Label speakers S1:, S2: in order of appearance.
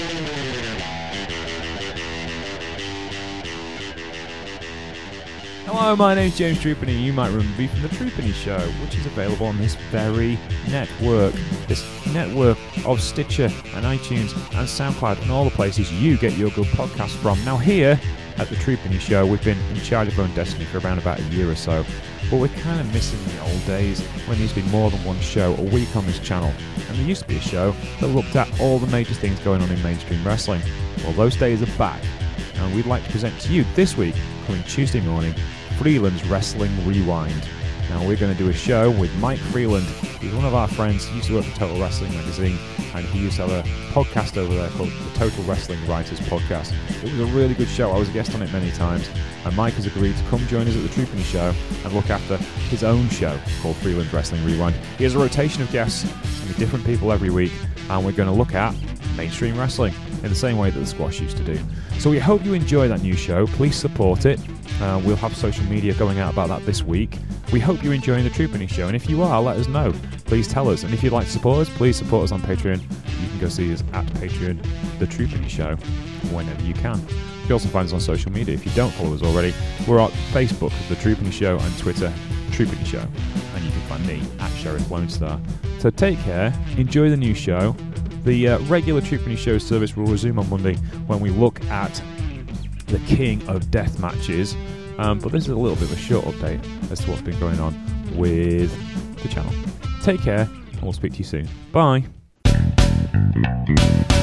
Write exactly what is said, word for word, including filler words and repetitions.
S1: Hello, my name's James Trupany. You might remember me from The Trupany Show, which is available on this very network. This network of Stitcher and iTunes and SoundCloud and all the places you get your good podcasts from. Now here at The Trupany Show, we've been in charge of our own destiny for around about a year or so, but we're kind of missing the old days when there used to be more than one show a week on this channel, and there used to be a show that looked at all the major things going on in mainstream wrestling. Well, those days are back, and we'd like to present to you this week, coming Tuesday morning, Freeland's Wrestling Rewind. Now we're going to do a show with Mike Freeland. He's one of our friends. He used to work for Total Wrestling Magazine, and he used to have a podcast over there called the Total Wrestling Writers Podcast. It was a really good show. I was a guest on it many times, and Mike has agreed to come join us at the Trupany Show and look after his own show called Freeland's Wrestling Rewind. He has a rotation of guests with different people every week, and we're going to look at mainstream wrestling in the same way that the squash used to do. So we hope you enjoy that new show. Please support it. Uh, we'll have social media going out about that this week. We hope you're enjoying the Trupany Show, and if you are, let us know. Please tell us. And if you'd like to support us, please support us on Patreon. You can go see us at Patreon, The Trupany Show, whenever you can. You can also find us on social media. If you don't follow us already, we're on Facebook, The Trupany Show, and Twitter, Trupany Show. And you can find me at Sheriff Lone Star. So take care, enjoy the new show. The uh, regular Trupany Show service will resume on Monday when we look at the king of death matches, um, but this is a little bit of a short update as to what's been going on with the channel. Take care, and we'll speak to you soon. Bye.